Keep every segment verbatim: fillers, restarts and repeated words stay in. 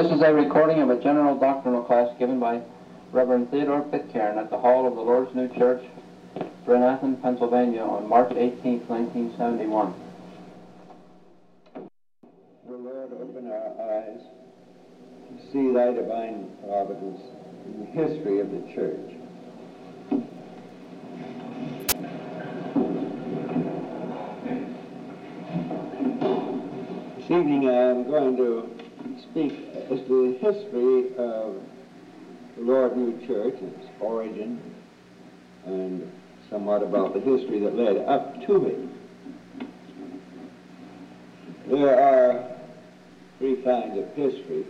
This is a recording of a general doctrinal class given by Reverend Theodore Pitcairn at the Hall of the Lord's New Church, Brenathan, Pennsylvania, on March eighteenth, nineteen seventy-one. The Lord, open our eyes to see thy divine providence in the history of the church. This evening I am going to speak as to the history of the Lord New Church, its origin, and somewhat about the history that led up to it. There are three kinds of history.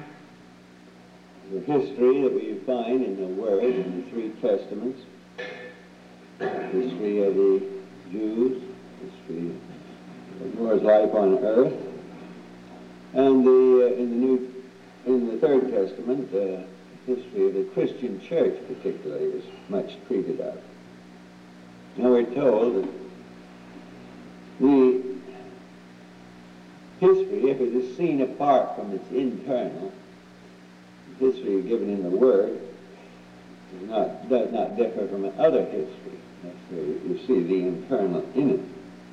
The history that we find in the Word in the three Testaments, the history of the Jews, history of Noah's life on earth, and the uh, in the New, in the Third Testament, the uh, history of the Christian church particularly is much treated of. Now we're told that the history, if it is seen apart from its internal, the history given in the Word is not, does not differ from other history. That's where you see the internal in it.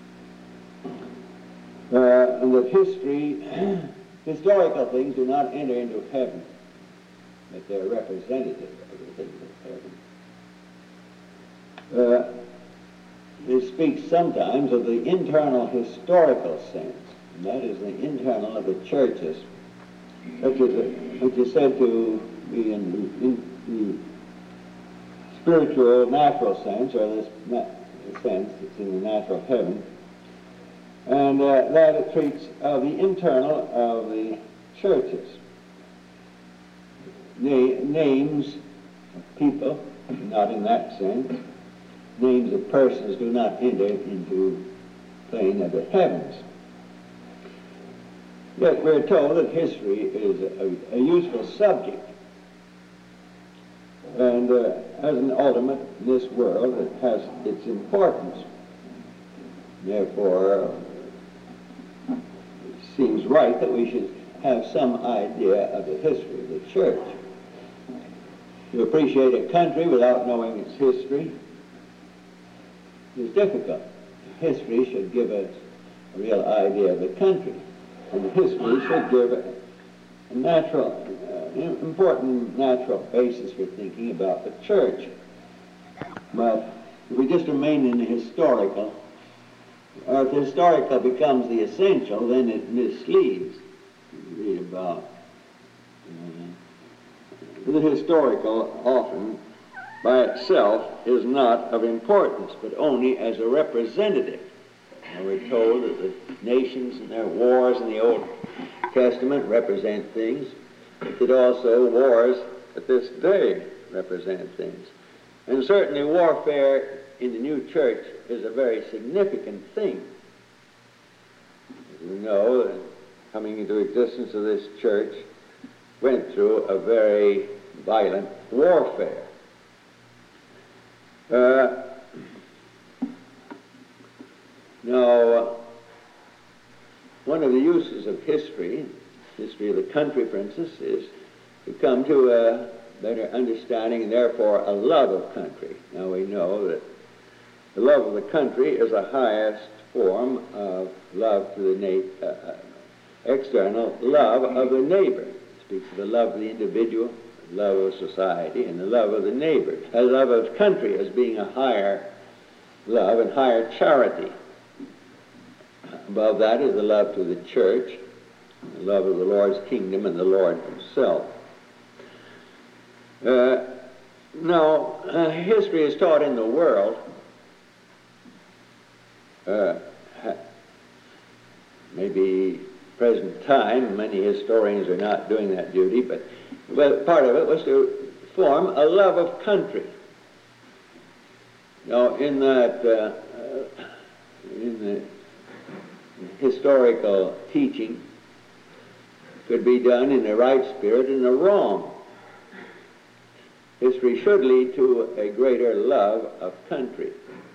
Uh, and that history, historical things do not enter into heaven, but they're representative of the things of heaven. Uh, it speaks sometimes of the internal historical sense, and that is the internal of the churches, which is, which is said to be in the, in the spiritual, natural sense, or this na sense that's in the natural heaven. And uh, that it treats of the internal of the churches. Na names of people, not in that sense. Names of persons do not enter into plane of the heavens. Yet we're told that history is a, a useful subject. And uh, as an ultimate in this world, it has its importance. Therefore, it seems right that we should have some idea of the history of the church. To appreciate a country without knowing its history is difficult. History should give us a real idea of the country, and the history should give a, a natural, uh, important natural basis for thinking about the church. But if we just remain in the historical, or if the historical becomes the essential, then it misleads. You read about uh, the historical often by itself is not of importance, but only as a representative. And we're told that the nations and their wars in the Old Testament represent things, but that also wars at this day represent things. And certainly warfare in the new church is a very significant thing. As we know, that coming into existence of this church went through a very violent warfare. Uh, now, uh, one of the uses of history, history of the country, for instance, is to come to a better understanding and therefore a love of country. Now we know that the love of the country is the highest form of love to the na uh, external love of the neighbor. It speaks of the love of the individual, the love of society, and the love of the neighbor. The love of country as being a higher love and higher charity. Above that is the love to the church, the love of the Lord's kingdom and the Lord himself. Uh, now, uh, history is taught in the world. Uh, maybe present time, many historians are not doing that duty, but well, part of it was to form a love of country. Now, in that, uh, uh, in the historical teaching, could be done in the right spirit and the wrong. History should lead to a greater love of country.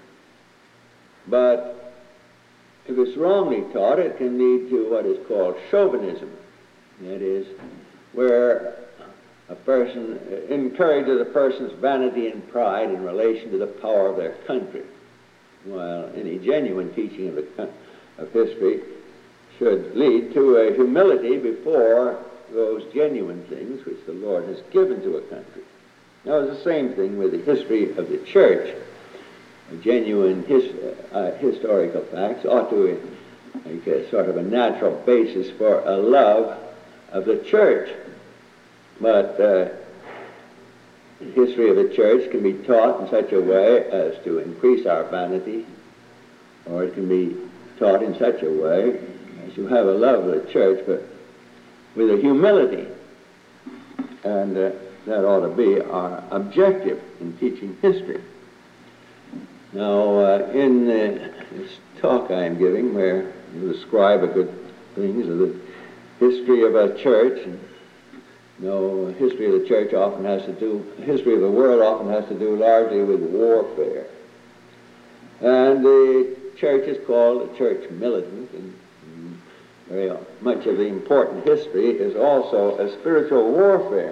But if it's wrongly taught, it can lead to what is called chauvinism. That is, where a person encourages a person's vanity and pride in relation to the power of their country, while any genuine teaching of, the, of history should lead to a humility before those genuine things which the Lord has given to a country. Now, it's the same thing with the history of the church. A genuine his, uh, historical facts ought to make a sort of a natural basis for a love of the church. But uh, the history of the church can be taught in such a way as to increase our vanity, or it can be taught in such a way as to have a love of the church, but with a humility. And uh, that ought to be our objective in teaching history. Now, uh, in uh, this talk I am giving, where you describe a good things of the history of a church, and you know, history of the church often has to do, history of the world often has to do largely with warfare. And the church is called a church militant, and very much of the important history is also a spiritual warfare.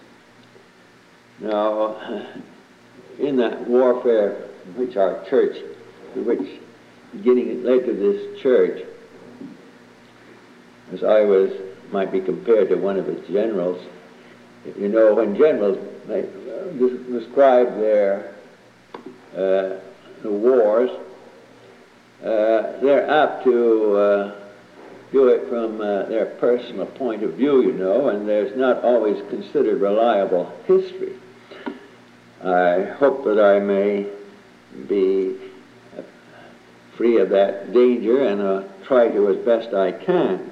Now, in that warfare which our church, which beginning it led to this church, as I was, might be compared to one of its generals. You know, when generals they, uh, describe their uh, the wars, uh, they're apt to uh, do it from uh, their personal point of view, you know, and there's not always considered reliable history. I hope that I may be uh, free of that danger, and uh, try to as best I can.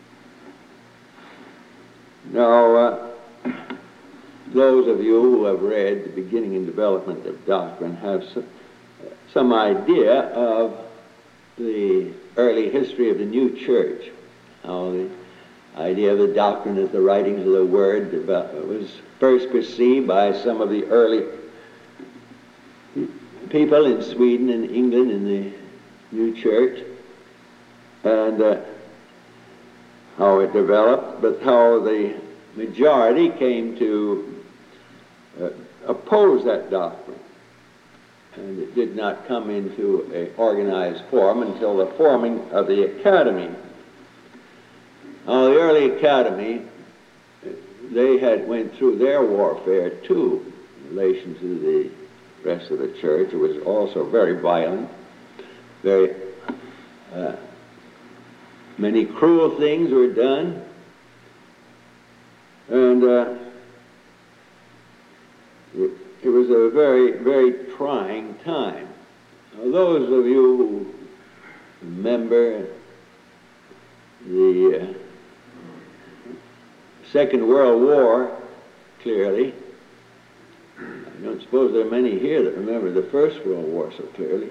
Now, uh, those of you who have read The Beginning and Development of Doctrine have some, some idea of the early history of the new church, how the idea of the doctrine as the writings of the Word was first perceived by some of the early people in Sweden and England in the new church, and uh, how it developed, but how the majority came to uh, oppose that doctrine. And it did not come into an organized form until the forming of the academy. Now, the early academy, they had went through their warfare too in relation to the rest of the church. It was also very violent, very uh, many cruel things were done, and uh, it, it was a very, very trying time. Now, those of you who remember the uh, Second World War clearly, I don't suppose there are many here that remember the First World War so clearly.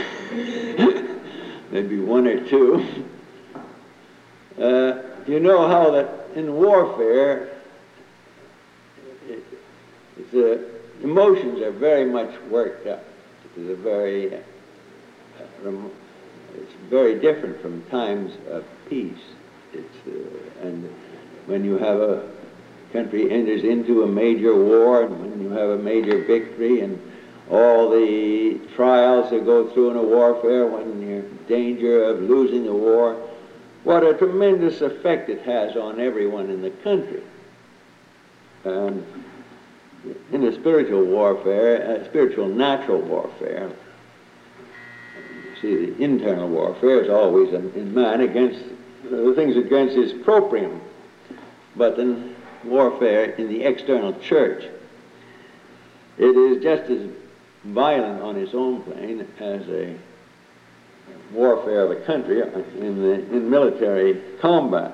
Maybe one or two. Uh, you know how that in warfare, it, it's a, emotions are very much worked up. It is a very, uh, rem- it's very different from times of peace. It's uh, and when you have a country enters into a major war, and when you have a major victory, and all the trials that go through in a warfare, when you're in danger of losing the war, what a tremendous effect it has on everyone in the country. And in the spiritual warfare, uh, spiritual natural warfare, you see, the internal warfare is always in, in man against the things against his proprium, but in warfare in the external church, it is just as violent on its own plane as a warfare of a country in the in military combat.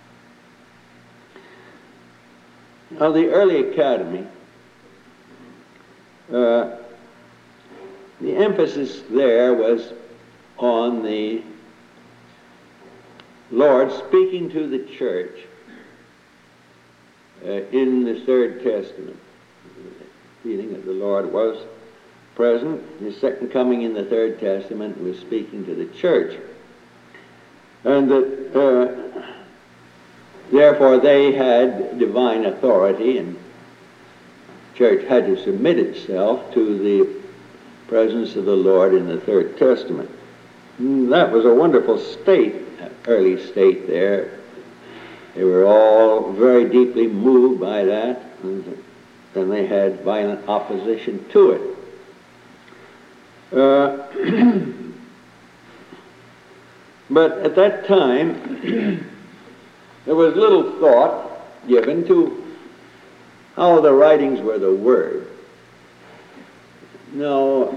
Now, the early academy, uh, the emphasis there was on the Lord speaking to the church uh, in the Third Testament. Feeling that the Lord was present. His second coming in the Third Testament was speaking to the church. And that uh, therefore they had divine authority, and the church had to submit itself to the presence of the Lord in the Third Testament. And that was a wonderful state, early state there. They were all very deeply moved by that, and then they had violent opposition to it. Uh, but at that time, there was little thought given to how the writings were the Word. No,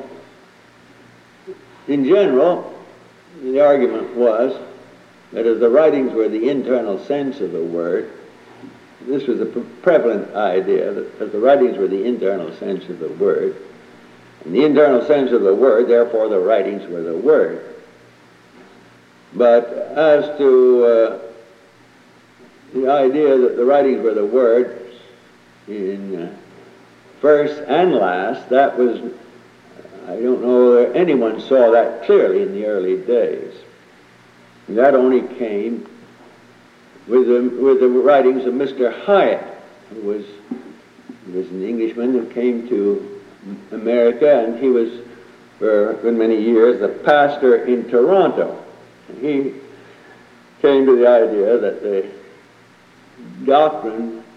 in general, the argument was that as the writings were the internal sense of the Word, this was a pre prevalent idea, that as the writings were the internal sense of the Word, and the internal sense of the Word, therefore the writings were the Word. But as to uh, the idea that the writings were the Word in uh, first and last, that was, I don't know that anyone saw that clearly in the early days. And that only came with the, with the writings of Mister Hyatt, who was, he was an Englishman who came to America, and he was for a good many years the pastor in Toronto. And he came to the idea that the doctrine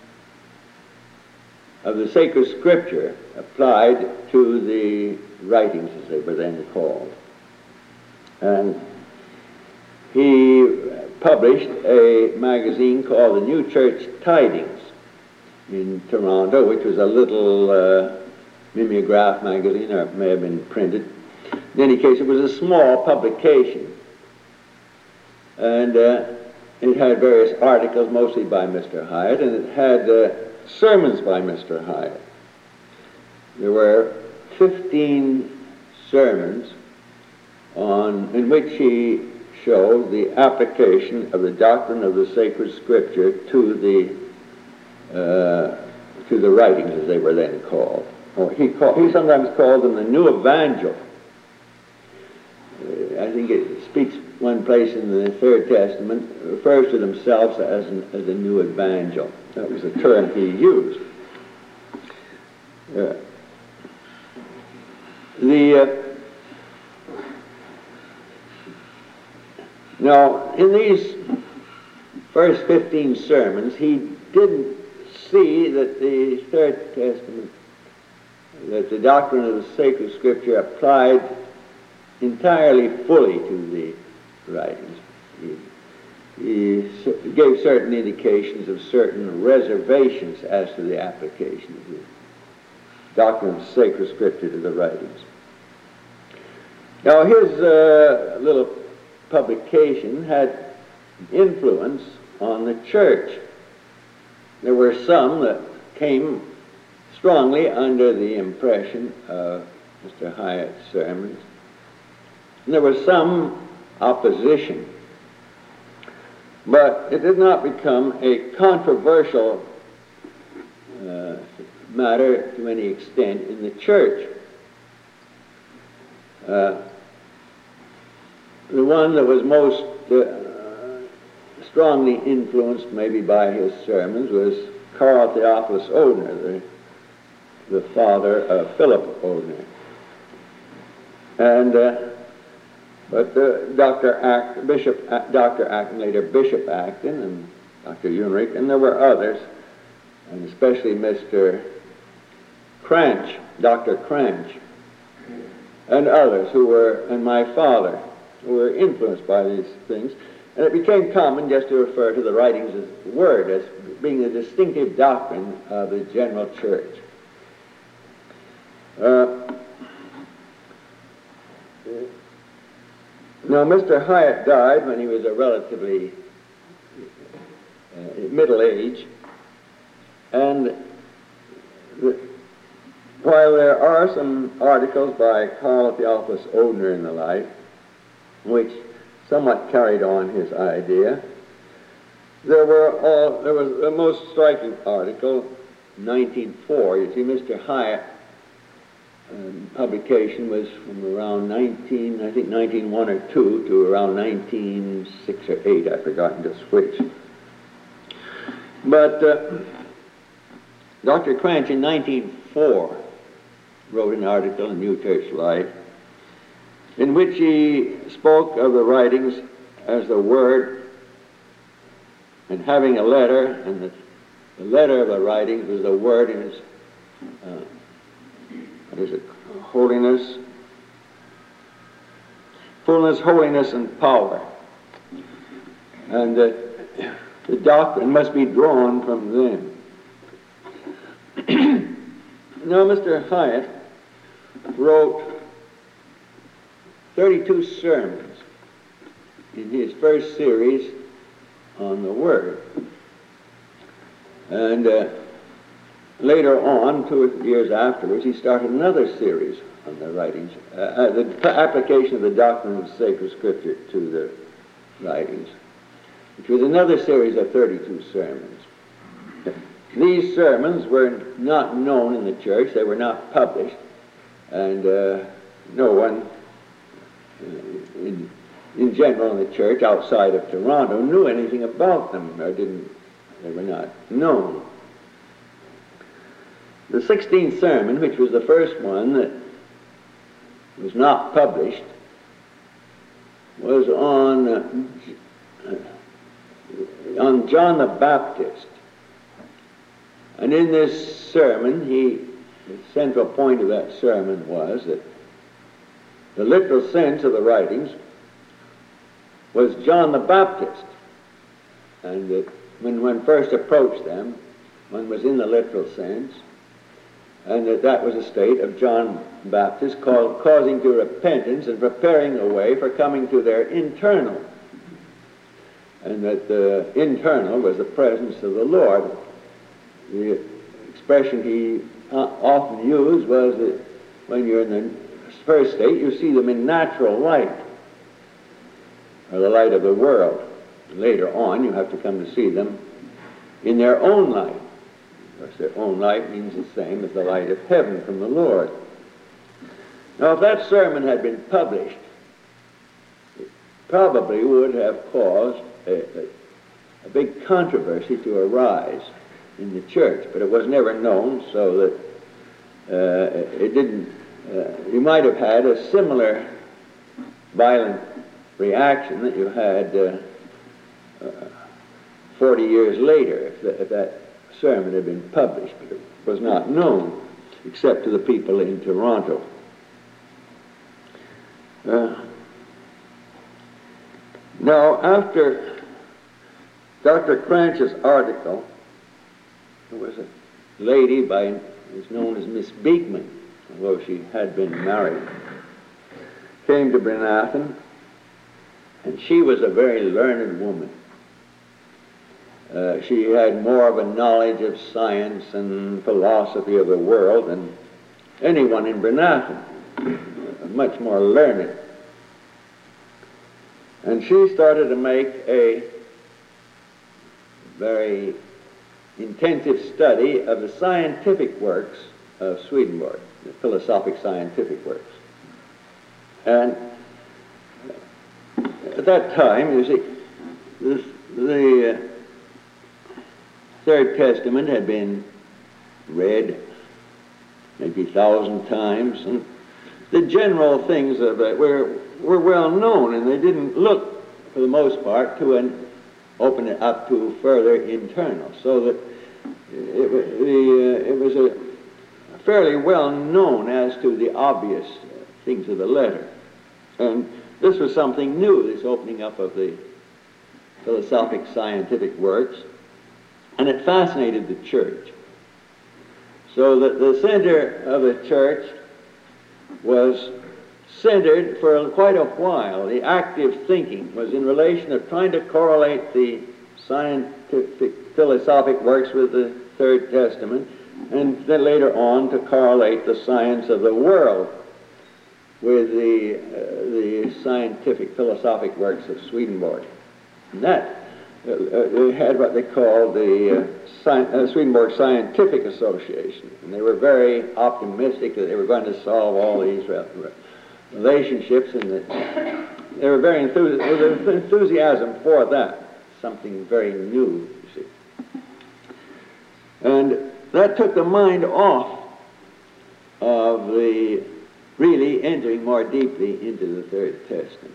of the sacred scripture applied to the writings, as they were then called. And he published a magazine called the New Church Tidings in Toronto, which was a little uh, mimeograph magazine, or it may have been printed. In any case, it was a small publication, and uh, it had various articles, mostly by Mister Hyatt, and it had uh, sermons by Mister Hyatt. There were fifteen sermons on in which he showed the application of the doctrine of the sacred scripture to the uh, to the writings, as they were then called. Or he called, he sometimes called them the New Evangel. Uh, I think it speaks one place in the Third Testament, refers to themselves as an, as a New Evangel. That was the term he used. Uh, the uh, Now, in these first fifteen sermons, he didn't see that the Third Testament, that the doctrine of the sacred scripture applied entirely fully to the writings. He, he gave certain indications of certain reservations as to the application of the doctrine of the sacred scripture to the writings. Now, his uh, little publication had influence on the church. There were some that came strongly under the impression of Mister Hyatt's sermons, and there was some opposition. But it did not become a controversial uh, matter to any extent in the church. Uh, The one that was most uh, strongly influenced maybe by his sermons was Carl Theophilus Oedner, the, the father of Philip Oedner. And, uh, but uh, Doctor Act, Bishop, uh, Doctor Acton, later Bishop Acton, and Doctor Unrich, and there were others, and especially Mister Cranch, Doctor Cranch, and others who were, and my father, who were influenced by these things. And it became common just to refer to the writings as the Word, as being the distinctive doctrine of the general church. Uh, now, Mister Hyatt died when he was a relatively uh, middle age, and the, while there are some articles by Carl Theophilus Oedner and the like, which somewhat carried on his idea, there were all, there was the most striking article, nineteen four. You see, Mister Hyatt um, publication was from around nineteen, I think nineteen one or two to around nineteen six or eight. I've forgotten just which. But uh, Doctor Cranch in nineteen oh four wrote an article in New Church Life in which he spoke of the writings as the Word and having a letter, and the, the letter of the writings was the Word in its, uh, what is it, holiness, fullness, holiness, and power. And that the doctrine must be drawn from them. Now, Mister Hyatt wrote thirty-two sermons in his first series on the Word. And uh, later on, two years afterwards, he started another series on the writings, uh, uh, the application of the doctrine of sacred Scripture to the writings, which was another series of thirty-two sermons. These sermons were not known in the church, they were not published, and uh, no one uh, in, in general in the church outside of Toronto knew anything about them, or didn't, they were not known. The sixteenth sermon, which was the first one that was not published, was on, uh, on John the Baptist. And in this sermon, he, the central point of that sermon was that the literal sense of the writings was John the Baptist. And that when one first approached them, one was in the literal sense, and that that was a state of John the Baptist called, causing to repentance and preparing the way for coming to their internal. And that the internal was the presence of the Lord. The expression he uh, often used was that when you're in the first state, you see them in natural light, or the light of the world. Later on, you have to come to see them in their own light. Of course, their own light means the same as the light of heaven from the Lord. Now, if that sermon had been published, it probably would have caused a, a, a big controversy to arise in the church, but it was never known, so that uh, it didn't, uh, you might have had a similar violent reaction that you had uh, uh, forty years later if, the, if that sermon had been published, but it was not known except to the people in Toronto. Uh, now, after Doctor Cranch's article, there was a lady by, was known as Miss Beekman, although she had been married, came to Brenathan, and she was a very learned woman. Uh, she had more of a knowledge of science and philosophy of the world than anyone in Brenathan, much more learned. And she started to make a very intensive study of the scientific works of Swedenborg, the philosophic scientific works. And at that time, you see, this, the uh, Third Testament had been read maybe a thousand times, and the general things of it were, were well known, and they didn't look, for the most part, to an open it up to further internal, so that it, the, uh, it was a fairly well known as to the obvious uh, things of the letter. And this was something new, this opening up of the philosophic scientific works, and it fascinated the church. So that the center of the church was centered for quite a while. The active thinking was in relation of trying to correlate the scientific philosophic works with the Third Testament, and then later on to correlate the science of the world with the, uh, the scientific philosophic works of Swedenborg. And that uh, they had what they called the uh, Sci- uh, Swedenborg Scientific Association, and they were very optimistic that they were going to solve all these re- re- relationships, and that they were very enthusi- there was enthusiasm for that, something very new, you see. And that took the mind off of the really entering more deeply into the Third Testament.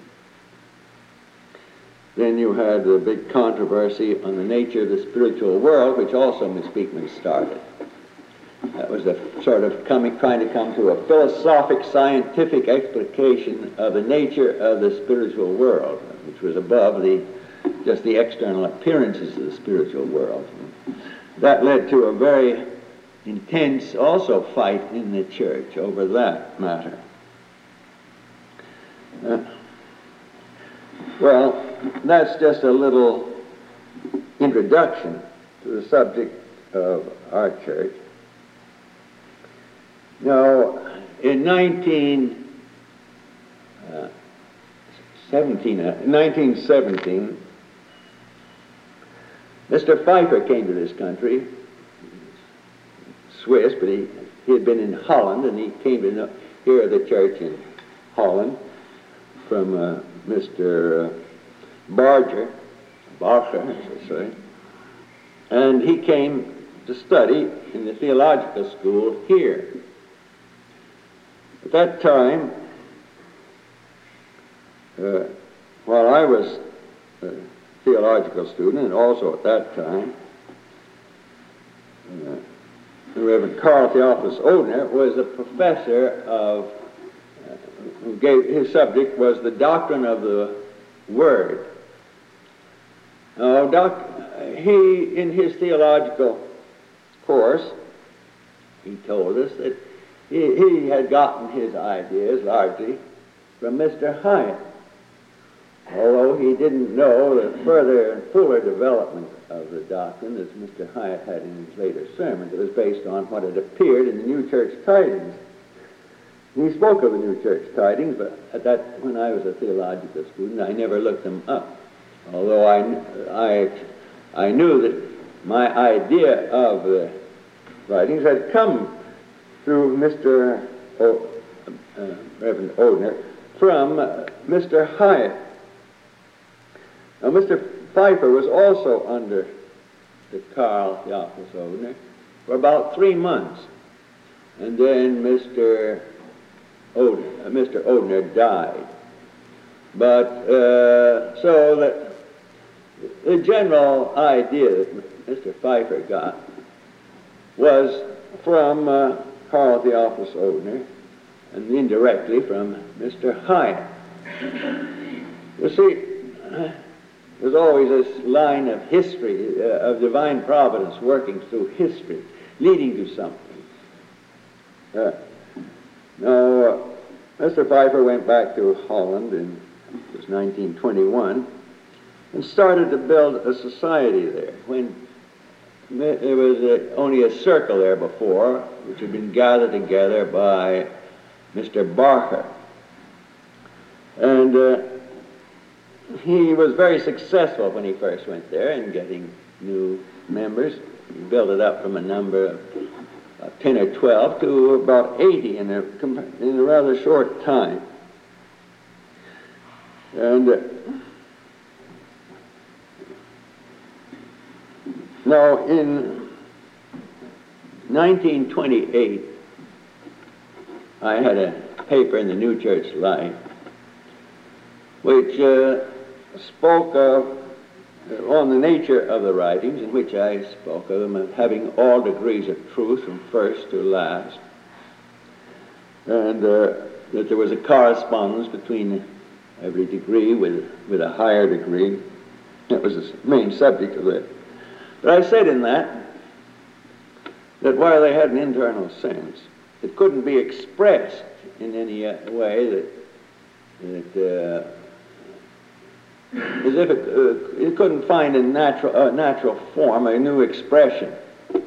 Then you had the big controversy on the nature of the spiritual world, which also Miss Beekman started. That was a sort of coming, trying to come to a philosophic, scientific explication of the nature of the spiritual world, which was above the just the external appearances of the spiritual world. That led to a very intense also fight in the church over that matter. Uh, well, that's just a little introduction to the subject of our church. Now, in nineteen seventeen, uh, nineteen seventeen, Mister Pfeiffer came to this country, Swiss, but he, he had been in Holland, and he came to know, hear the church in Holland from uh, Mister Uh, Barger, Barger, as I say, and he came to study in the theological school here. At that time, uh, while I was a theological student, and also at that time, uh, the Reverend Carl Theophilus Odhner was a professor of, uh, who gave, his subject was the doctrine of the Word. Now, doc, he, in his theological course, he told us that he, he had gotten his ideas largely from Mister Hyatt, although he didn't know the further and fuller development of the doctrine as Mister Hyatt had in his later sermons. It was based on what had appeared in the New Church Tidings. He spoke of the New Church Tidings, but at that, when I was a theological student, I never looked them up, although I, I, I knew that my idea of the writings had come through Mister O, uh, Reverend Odhner from uh, Mister Hyatt. Now, Mister Pfeiffer was also under the Carl Theophilus Odhner for about three months, and then Mister Odhner, uh, Mister Odhner died. But uh, so that the general idea that Mister Pfeiffer got was from uh, Carl Theophilus Odhner, and indirectly from Mister Hyatt. You see, there's always this line of history, uh, of divine providence working through history, leading to something. Uh, now, uh, Mister Pfeiffer went back to Holland in it was nineteen twenty-one and started to build a society there. When there was a, only a circle there before, which had been gathered together by Mister Barker. And uh, he was very successful when he first went there in getting new members. He built it up from a number of uh, ten or twelve to about eighty in a, in a rather short time. And uh, now in nineteen twenty-eight, I had a paper in the New Church Life which uh, spoke of, uh, on the nature of the writings, in which I spoke of them as having all degrees of truth from first to last, and uh, that there was a correspondence between every degree with, with a higher degree. That was the main subject of it. But I said in that, that while they had an internal sense, it couldn't be expressed in any uh, way that, that uh, as if it, uh, it couldn't find a natural, uh, natural form, a new expression.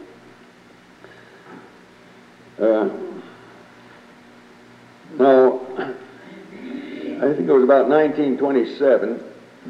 Uh, now, I think it was about nineteen twenty-seven,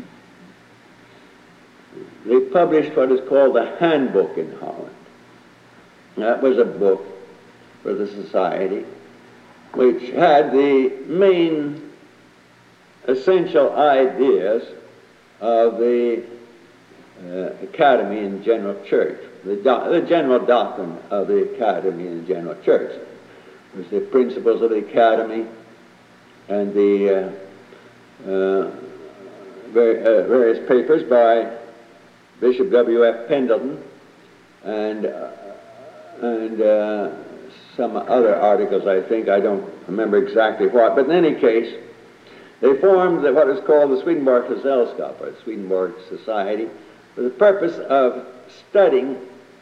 they published what is called the Handbook in Holland. That was a book for the society which had the main essential ideas of the uh, Academy in the General Church, the, do the general doctrine of the Academy in the General Church. It was the principles of the Academy and the uh, uh, ver uh, various papers by Bishop W F Pendleton and, uh, and uh, some other articles, I think. I don't remember exactly what, but in any case, they formed what is called the Swedenborg Geselskap, or the Swedenborg Society, for the purpose of studying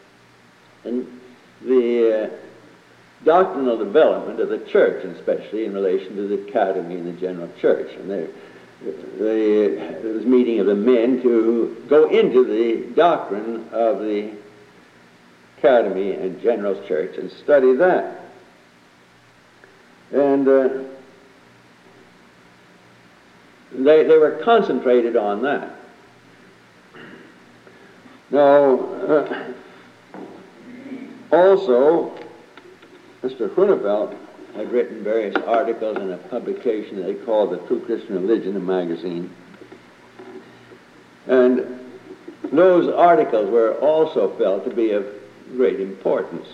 the uh, doctrinal development of the church, and especially in relation to the Academy and the General Church. And they, they, there was a meeting of the men to go into the doctrine of the Academy and General Church and study that. And uh, they, they were concentrated on that. Now, uh, also, Mister Groeneveld had written various articles in a publication they called the True Christian Religion, a magazine. And those articles were also felt to be of great importance.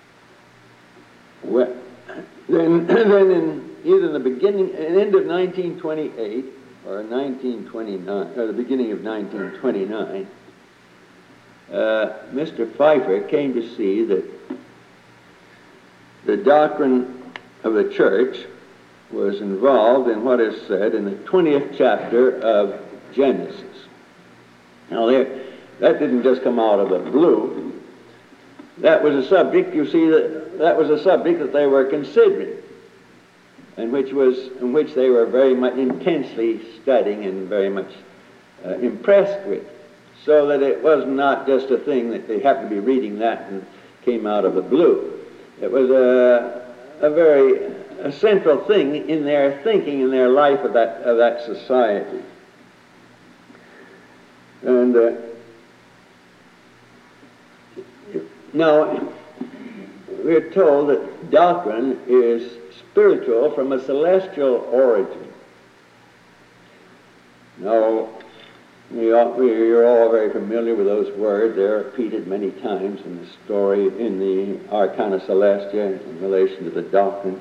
Well, then, then in either the beginning, end of nineteen twenty-eight or nineteen twenty-nine, or the beginning of nineteen twenty-nine, uh, Mister Pfeiffer came to see that the doctrine of the church was involved in what is said in the twentieth chapter of Genesis. Now, there, that didn't just come out of the blue. That was a subject, you see, that, that was a subject that they were considering, and which was, in which they were very much intensely studying and very much uh, impressed with. So that it was not just a thing that they happened to be reading that and came out of the blue. It was a, a very a central thing in their thinking, in their life of that, of that society. And uh, now, we're told that doctrine is spiritual from a celestial origin. Now, we are, we're all very familiar with those words. They're repeated many times in the story, in the Arcana Celestia, in relation to the doctrine.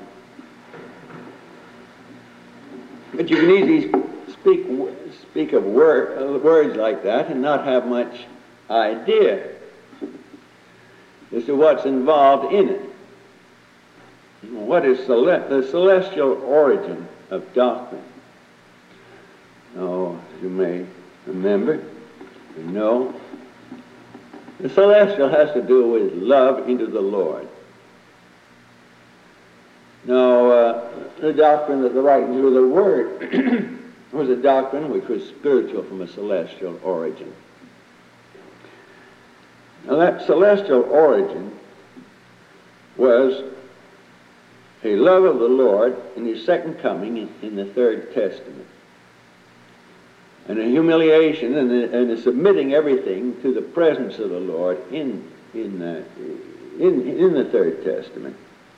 But you can easily speak, speak of word, uh, words like that and not have much idea as to what's involved in it. What is cele the celestial origin of doctrine? Oh, as you may remember, you know, the celestial has to do with love into the Lord. Now, uh, the doctrine that the writings of the Word was a doctrine which was spiritual from a celestial origin. Now, that celestial origin was a love of the Lord in His second coming in, in the Third Testament, and a humiliation and a, and a submitting everything to the presence of the Lord in, in, uh, in, in the Third Testament.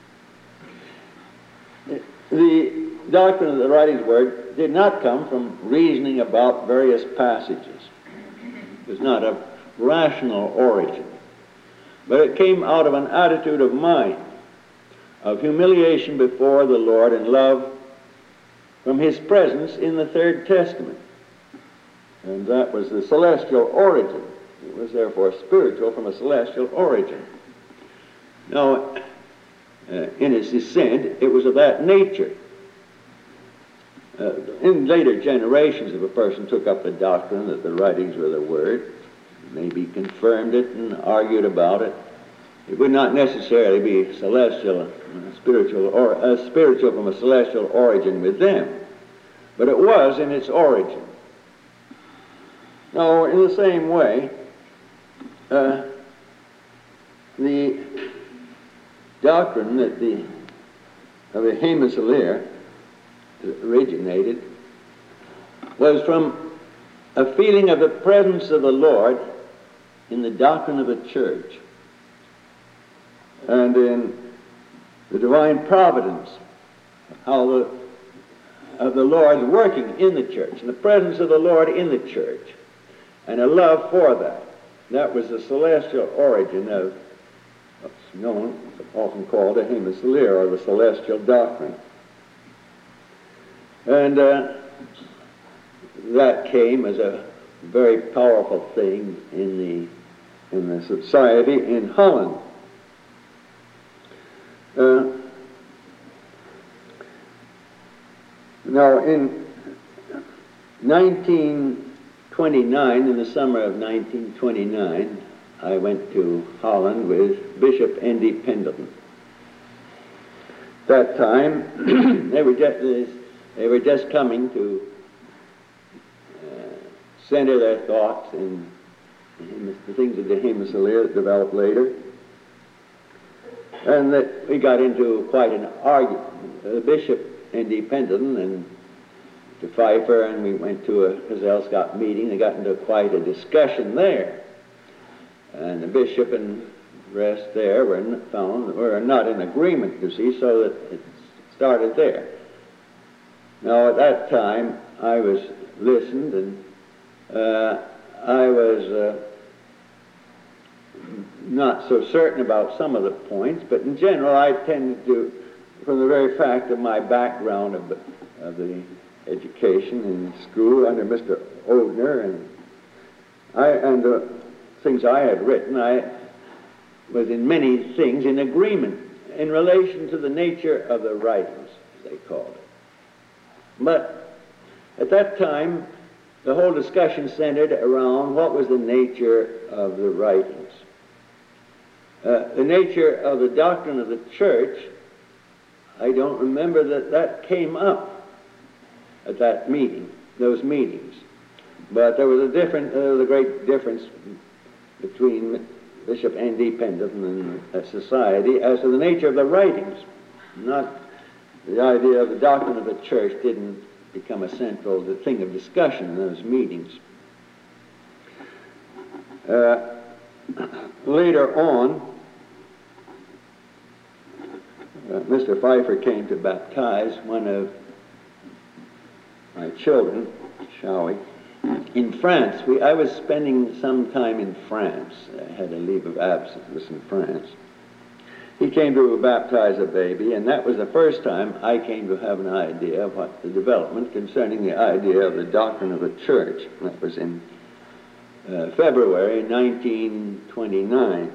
The doctrine of the writings word did not come from reasoning about various passages. It was not of rational origin, but it came out of an attitude of mind, of humiliation before the Lord and love from His presence in the Third Testament. And that was the celestial origin. It was therefore spiritual from a celestial origin. Now, uh, in its descent, it was of that nature. Uh, in later generations, if a person took up the doctrine that the writings were the Word, maybe confirmed it and argued about it, it would not necessarily be celestial, uh, spiritual, or uh, spiritual from a celestial origin with them, but it was in its origin. Now, in the same way, uh, the doctrine that the of the Haemus Alir originated was from a feeling of the presence of the Lord in the doctrine of the church and in the divine providence, how the of the Lord working in the church, and the presence of the Lord in the church. and a love for that. That was the celestial origin of what's known, often called a Hemisalier, or the celestial doctrine. And uh, that came as a very powerful thing in the in the society in Holland. Uh, now, in nineteen twenty-nine, in the summer of nineteen twenty-nine, I went to Holland with Bishop Andy Pendleton. That time, they were just they were just coming to uh, center their thoughts in the things of the Hemisalier that developed later. And that we got into quite an argument. The Bishop Andy Pendleton and to Pfeiffer, and we went to a Hazel Scott meeting. They got into quite a discussion there. And the bishop and the rest there were not found were not in agreement, you see, so that it started there. Now, at that time, I was listened, and uh, I was uh, not so certain about some of the points, but in general, I tended to, from the very fact of my background of the, of the education in school under Mister Odner, and I and the things I had written, I was in many things in agreement in relation to the nature of the writings, as they called it. But at that time, the whole discussion centered around what was the nature of the writings. Uh, the nature of the doctrine of the church, I don't remember that that came up at that meeting, those meetings. But there was a different, there was a great difference between Bishop Andy Pendleton and the society as to the nature of the writings. Not the idea of the doctrine of the church didn't become a central thing of discussion in those meetings. Uh, later on, uh, Mister Pfeiffer came to baptize one of my children, shall we, in France. We, I was spending some time in France. I had a leave of absence in France. He came to baptize a baby, and that was the first time I came to have an idea of what the development concerning the idea of the doctrine of the church. That was in uh, February nineteen twenty-nine.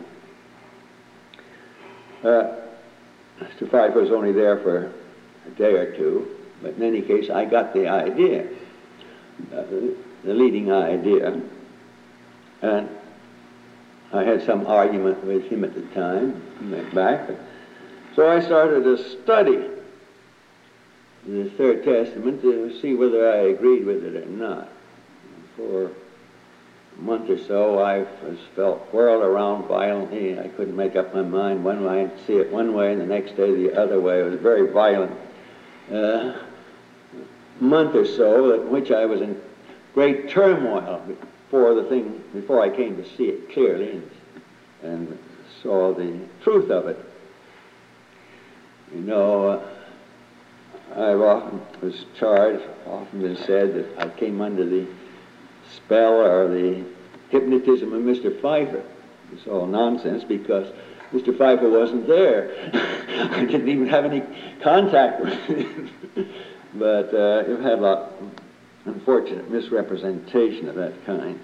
Uh, Mister Pfeiffer was only there for a day or two, but in any case, I got the idea, uh, the leading idea, and I had some argument with him at the time. He went back. So I started to study the Third Testament to see whether I agreed with it or not. For a month or so, I was felt whirled around violently. I couldn't make up my mind one way and see it one way, and the next day the other way. It was very violent. Uh, month or so in which I was in great turmoil before the thing, before I came to see it clearly and, and saw the truth of it. You know, uh, I've often was charged, often been said that I came under the spell or the hypnotism of Mister Pfeiffer. It's all nonsense because Mister Pfeiffer wasn't there. I didn't even have any contact with him. But uh, you've had a lot of unfortunate misrepresentation of that kind.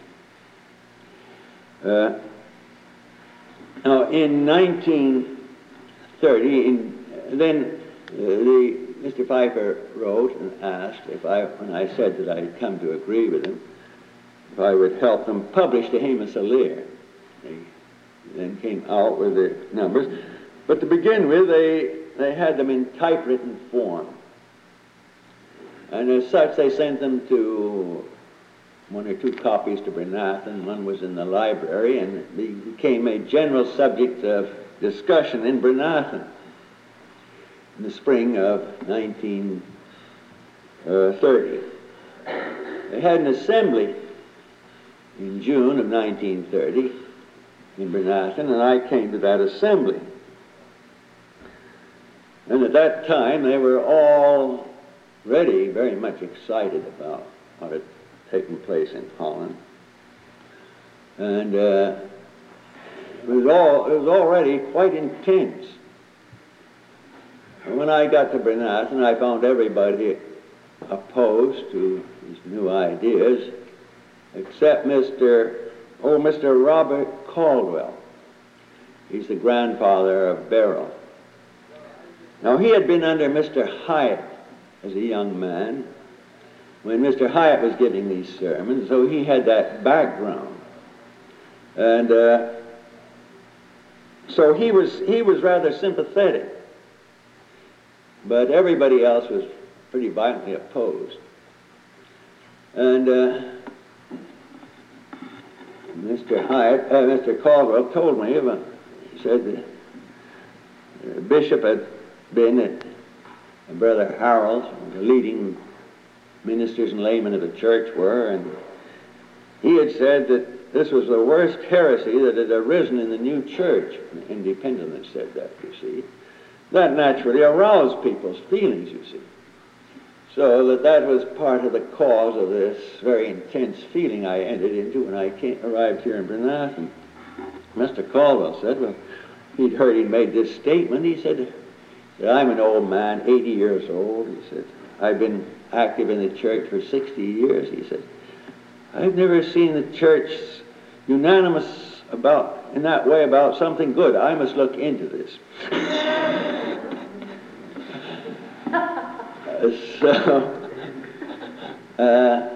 Uh, now, in nineteen thirty, in, then uh, the Mister Pfeiffer wrote and asked if I, when I said that I had come to agree with him, if I would help them publish the Hemisalier. They then came out with the numbers. But to begin with, they, they had them in typewritten form. And as such, they sent them to one or two copies to Brenathan. One was in the library, and it became a general subject of discussion in Brenathan in the spring of nineteen thirty. They had an assembly in June of nineteen thirty in Brenathan, and I came to that assembly. And at that time, they were all really very much excited about what had taken place in Holland. And uh, it was all it was already quite intense. And when I got to Brenathan, I found everybody opposed to these new ideas, except Mister oh Mister Robert Caldwell. He's the grandfather of Beryl. Now he had been under Mister Hyatt as a young man when Mister Hyatt was giving these sermons, so he had that background. And uh, so he was he was rather sympathetic, but everybody else was pretty violently opposed. And uh, Mister Hyatt, uh, Mister Caldwell told me about, he said the uh, bishop had been at Brother Harold's, the leading ministers and laymen of the church were, and he had said that this was the worst heresy that had arisen in the new church. Independent had said that, you see. That naturally aroused people's feelings, you see. So that that was part of the cause of this very intense feeling I entered into when I came, arrived here in Brenathan. Mister Caldwell said, well, he'd heard he'd made this statement. He said, I'm an old man, eighty years old. He said, I've been active in the church for sixty years. He said, I've never seen the church unanimous about, in that way, about something good. I must look into this. So, uh,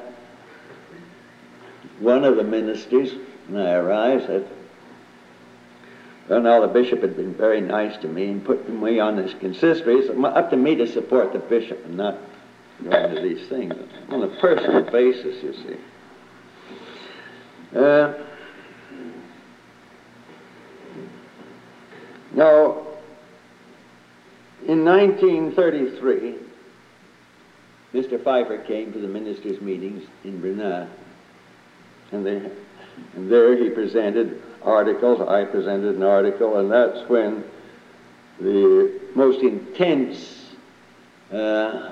one of the ministers, when I arrived, said, well, now the bishop had been very nice to me and put me on this consistory. It's up to me to support the bishop and not go into these things on a personal basis, you see. Uh, now, in nineteen thirty-three, Mister Pfeiffer came to the ministers' meetings in Brenathan, and, they, and there he presented articles. I presented an article, and that's when the most intense uh,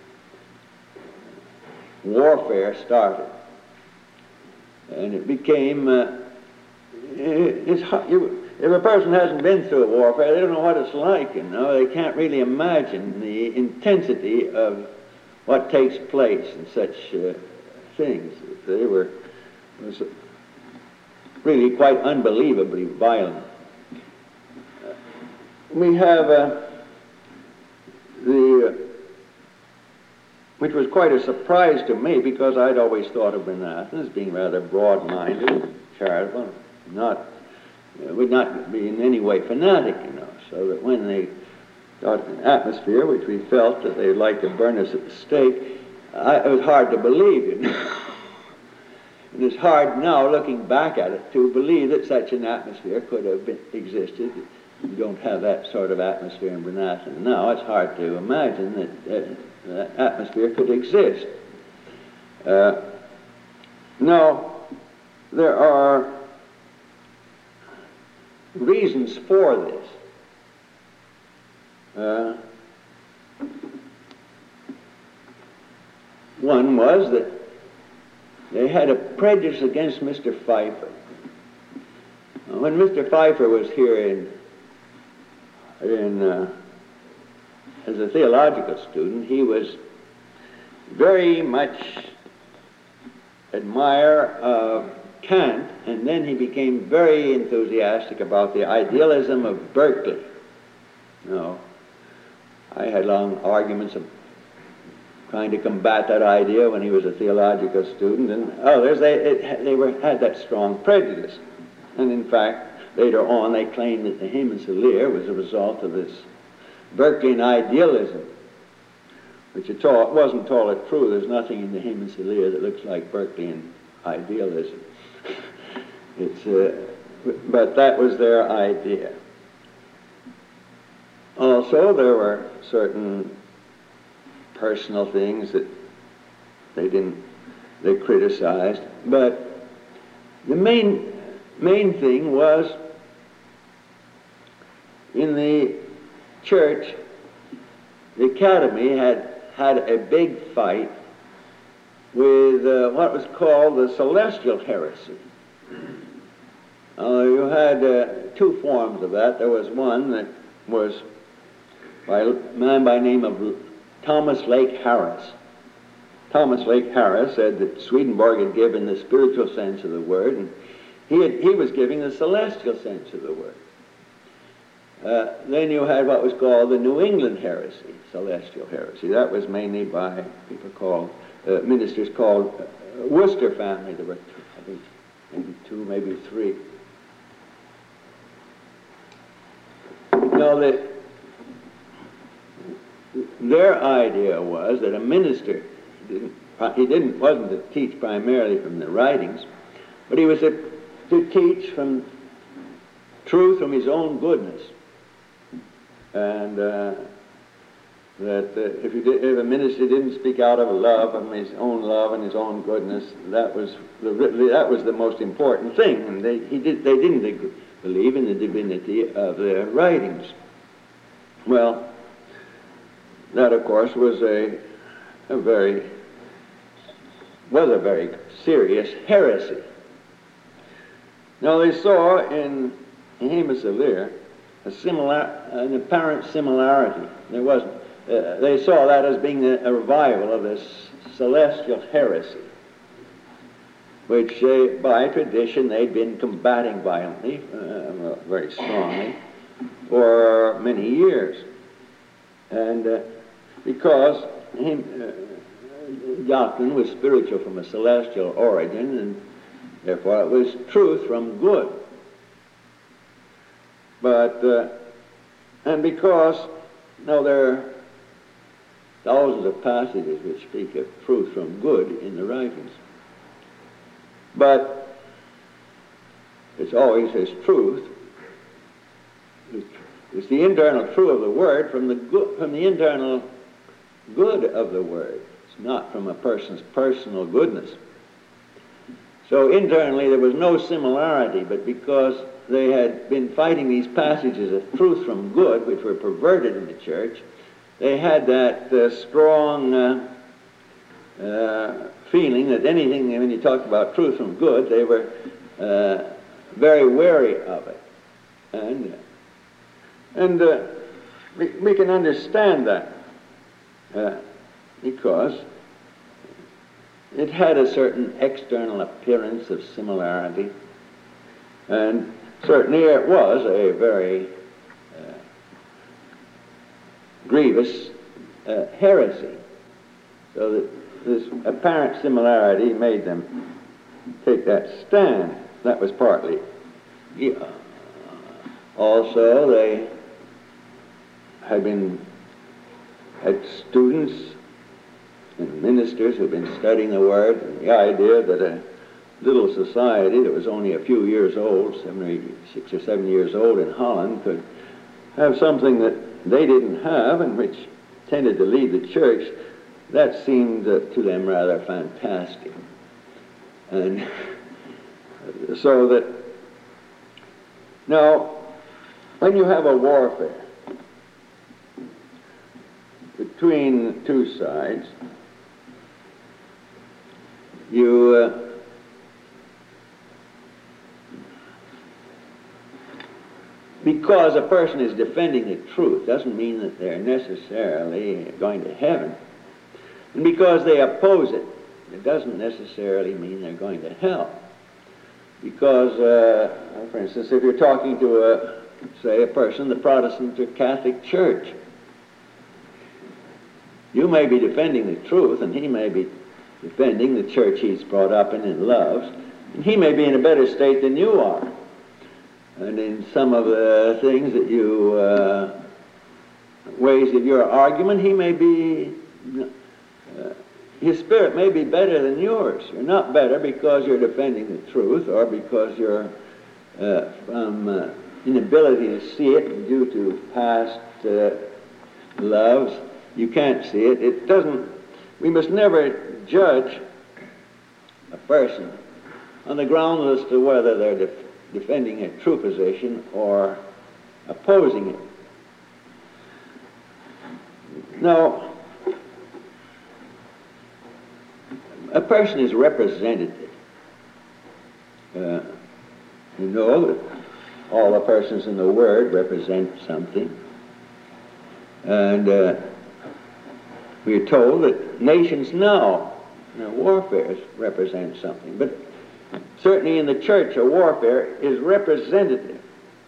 warfare started. And it became, uh, it, it's hard, you, if a person hasn't been through a warfare, they don't know what it's like, you know. They can't really imagine the intensity of what takes place in such uh, things. They were, it was really quite unbelievably violent. Uh, we have uh, the, uh, which was quite a surprise to me because I'd always thought of Brenathan as being rather broad-minded, charitable, not, uh, would not be in any way fanatic, you know, so that when they got an atmosphere which we felt that they'd like to burn us at the stake, I, it was hard to believe, you know. It is hard now, looking back at it, to believe that such an atmosphere could have been, existed. You don't have that sort of atmosphere in Brenathan now. It's hard to imagine that uh, that atmosphere could exist. Uh, now, there are reasons for this. Uh, one was that they had a prejudice against Mister Pfeiffer. When Mister Pfeiffer was here in, in uh, as a theological student, he was very much admirer of Kant, and then he became very enthusiastic about the idealism of Berkeley. You know, I had long arguments of trying to combat that idea when he was a theological student, and others, they, it, they were, had that strong prejudice. And in fact, later on, they claimed that the Hymn and Salir was a result of this Berkeleyan idealism, which at all, wasn't at all true. There's nothing in the Hymn and Salir that looks like Berkeleyan idealism. It's, uh, but that was their idea. Also, there were certain personal things that they didn't, they criticized, but the main, main thing was in the church, the academy had had a big fight with uh, what was called the celestial heresy. Uh, you had uh, two forms of that. There was one that was by a man by the name of Thomas Lake Harris. Thomas Lake Harris said that Swedenborg had given the spiritual sense of the word, and he, had, he was giving the celestial sense of the word. Uh, then you had what was called the New England heresy, celestial heresy. That was mainly by people called, uh, ministers called uh, Worcester family. There were, I think, maybe two, maybe three. Now, the, their idea was that a minister didn't, he didn't wasn't to teach primarily from the writings, but he was to, to teach from truth from his own goodness. And uh, that uh, if, you did, if a minister didn't speak out of love, from his own love and his own goodness, that was the, that was the most important thing. And they, he did, they didn't agree, believe in the divinity of their writings. Well, that of course was a, a very was a very serious heresy. Now they saw in Amos of Lear a similar, an apparent similarity. There wasn't. Uh, they saw that as being a, a revival of this celestial heresy, which they, by tradition they'd been combating violently, uh, very strongly, for many years. And uh, because him, uh, doctrine was spiritual from a celestial origin, and therefore it was truth from good. But, uh, and because, now there are thousands of passages which speak of truth from good in the writings. But it's always as truth. It's the internal truth of the word from the good, from the internal good of the word. It's not from a person's personal goodness. So internally there was no similarity, but because they had been fighting these passages of truth from good, which were perverted in the church, they had that uh, strong uh, uh, feeling that anything, when you talked about truth from good, they were uh, very wary of it. And, and uh, we, we can understand that uh, because it had a certain external appearance of similarity, and certainly it was a very uh, grievous uh, heresy. So that this apparent similarity made them take that stand. That was partly. Yeah. Also, they had been had students and ministers who've been studying the Word, and the idea that a little society that was only a few years old, seven or eight, six or seven years old in Holland, could have something that they didn't have and which tended to lead the church, that seemed uh, to them rather fantastic. And so that, now, when you have a warfare between two sides, you uh, because a person is defending the truth doesn't mean that they're necessarily going to heaven. And because they oppose it, it doesn't necessarily mean they're going to hell. Because, uh, for instance, if you're talking to, a, say, a person in the Protestant or Catholic Church, you may be defending the truth, and he may be defending the church he's brought up in and loves, and he may be in a better state than you are. And in some of the things that you, uh, ways of your argument, he may be, uh, his spirit may be better than yours. You're not better because you're defending the truth or because you're uh, from uh, inability to see it due to past uh, loves. You can't see it. It doesn't, we must never judge a person on the grounds as to whether they're def defending a true position or opposing it. Now, a person is represented uh, You know that all the persons in the Word represent something. And uh, we're told that nations now, you know, warfare represent something. But certainly in the church, a warfare is representative.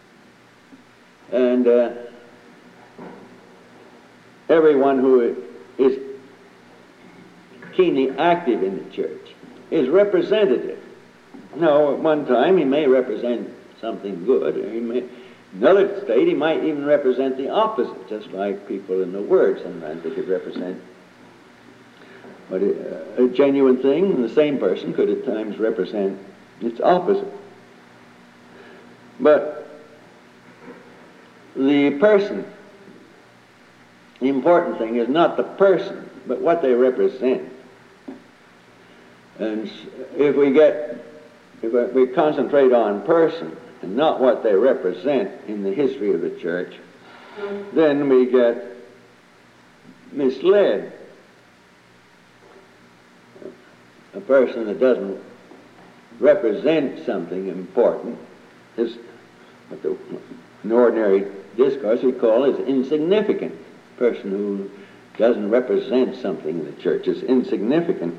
And uh, everyone who is keenly active in the church is representative. Now, at one time he may represent something good, or he may, another state he might even represent the opposite, just like people in the Word sometimes they could represent. But a, a genuine thing, and the same person could at times represent its opposite. But the person, the important thing is not the person, but what they represent. And if we get, if we concentrate on person and not what they represent in the history of the church, then we get misled. A person that doesn't represent something important is what the, in ordinary discourse we call is insignificant. A person who doesn't represent something in the church is insignificant.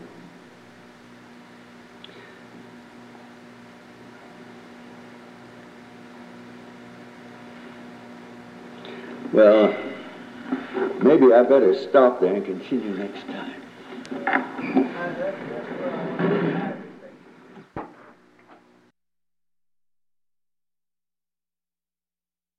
Well, maybe I better stop there and continue next time.